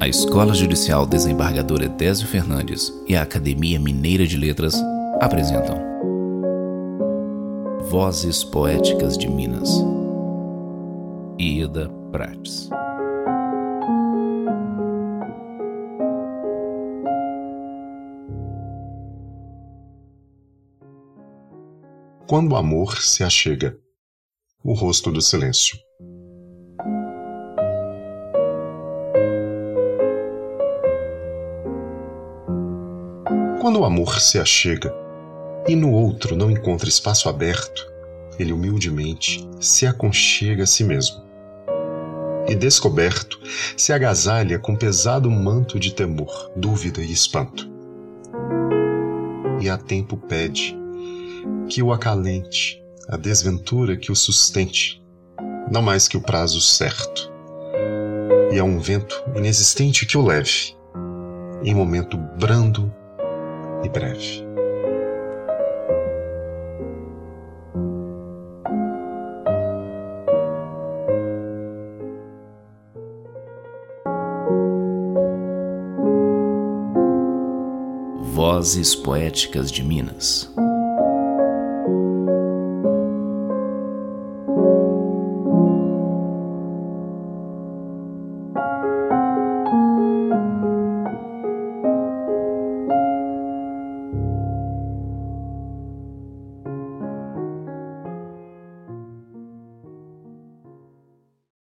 A Escola Judicial Desembargador Edésio Fernandes e a Academia Mineira de Letras apresentam Vozes Poéticas de Minas. Ieda Prates. Quando o amor se achega, o rosto do silêncio. Quando o amor se achega e no outro não encontra espaço aberto, ele humildemente se aconchega a si mesmo. E descoberto, se agasalha com pesado manto de temor, dúvida e espanto. E a tempo pede que o acalente, a desventura que o sustente, não mais que o prazo certo. E a um vento inexistente que o leve, em momento brando e breve. Vozes Poéticas de Minas.